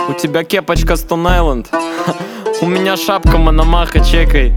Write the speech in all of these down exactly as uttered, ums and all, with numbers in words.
У тебя кепочка Stone Island. У меня шапка Мономаха, чекай.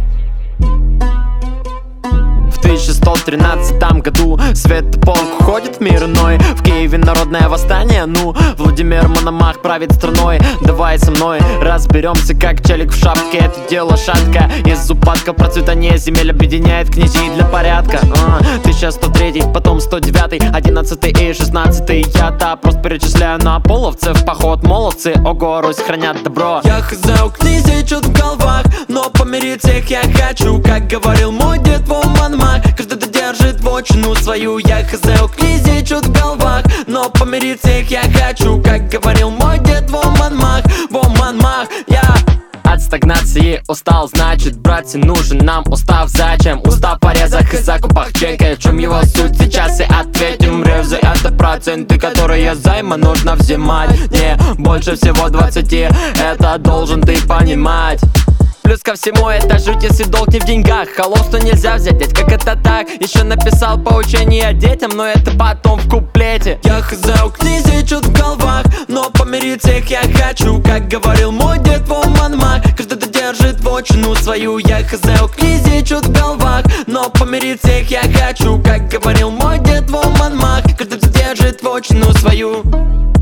В тысяча сто тринадцатом году Святополк уходит в мир иной. В Киеве народное восстание, ну Владимир Мономах правит страной. Давай со мной разберемся, как челик в шапке. Это дело шатко. Из упадка процветания земель объединяет князей для порядка. а, тысяча сто третий, потом сто девятый, одиннадцатый и шестнадцатый. Я-то просто перечисляю на половцев. Поход молодцы, ого, Русь хранят добро. Я хз у князей, чё-то в головах, но помириться их я хочу. Как говорил мой дед во Мономах, каждый держит вотчину свою. Я хз у князей, чё-то в головах, но помириться их я хочу. Как говорил мой дед во Мономах, во Мономах. Я от стагнации устал, значит, братья, нужен нам устав. Зачем? Устав в порезах и закупах. Чекай, в чем его суть сейчас и ответим. Ревзы — это проценты, которые займа нужно взимать. Не больше всего двадцати, это должен ты понимать. Плюс ко всему это жуть, если долг не в деньгах. Холопство нельзя взять, дядь, как это так? Еще написал поучение детям, но это потом в куплете. Я хз у князей, чё-то в головах, но помириться их я хочу. Как говорил мой дед во Мономах, каждый держит вотчину свою. Я хз у князей, чё-то в головах, но помириться их я хочу. Как говорил мой дед во Мономах, каждый держит вотчину свою.